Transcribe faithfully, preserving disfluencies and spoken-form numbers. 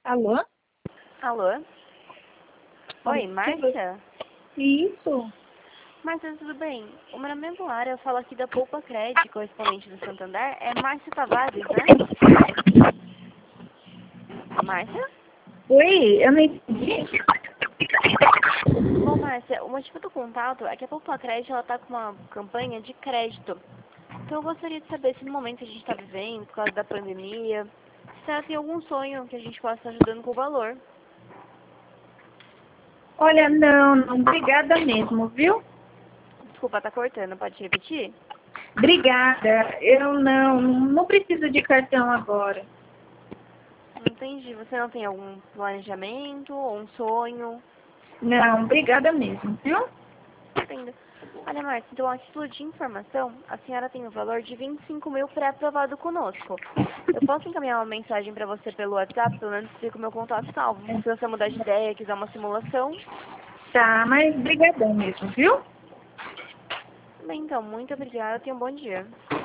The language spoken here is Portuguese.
Alô? Alô? Oi, Márcia? Isso. Márcia, tudo bem? O meu nome é Lara, eu falo aqui da Poupa Cred, correspondente do Santander. É Márcia Tavares, né? Márcia? Oi, eu não entendi. Bom, Márcia, o motivo do contato é que a Poupa Cred, ela tá com uma campanha de crédito. Então eu gostaria de saber se no momento que a gente está vivendo, por causa da pandemia, se ela tem algum sonho que a gente possa estar ajudando com o valor. Olha, não, não, obrigada mesmo, viu? Desculpa, tá cortando, pode repetir? Obrigada. Eu não, não preciso de cartão agora. Não entendi. Você não tem algum planejamento ou um sonho? Não, obrigada mesmo, viu? Entendo. Olha, Márcia, então a título de informação, a senhora tem o valor de vinte e cinco mil pré-aprovado conosco. Eu posso encaminhar uma mensagem para você pelo WhatsApp, pelo menos fica o meu contato salvo. Se você mudar de ideia, quiser uma simulação. Tá, mas brigadão mesmo, viu? Bem, então, muito obrigada. Tenha um bom dia.